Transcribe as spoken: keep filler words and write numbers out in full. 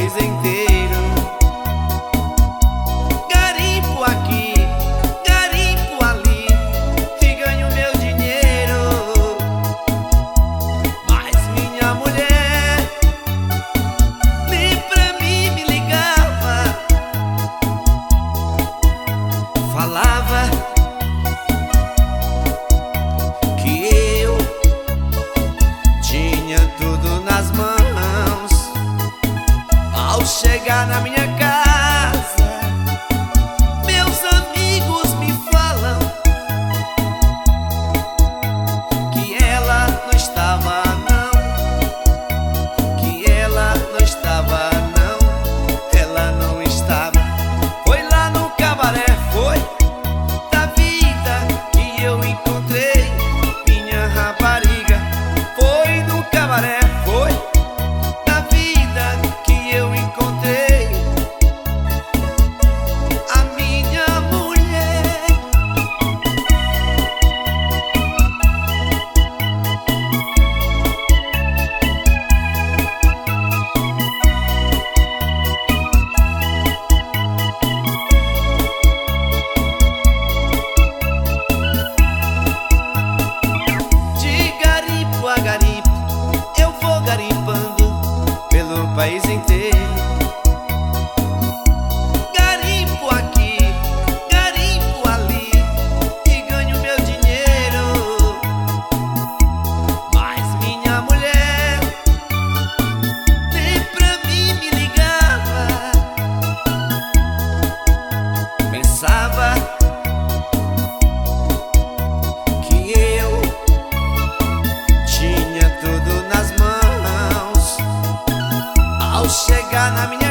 país inteiro. Garimpo aqui, garimpo ali e ganho meu dinheiro. Mas minha mulher nem pra mim me ligava. Falava que eu tinha tudo nas mãos. Ao chegar na minha casa, meus amigos me falam que ela não estava não, que ela não estava não, ela não estava. Foi lá no cabaré, foi da vida que eu encontrei minha rapariga. Foi no cabaré, foi da vida que eu encontrei a minha mulher. De garimpo a garimpo eu vou garimpando pelo país inteiro. Garimpo aqui, garimpo ali e ganho meu dinheiro. Mas minha mulher nem pra mim me ligava. Pensava que eu tinha tudo nas mãos. Ao chegar na minha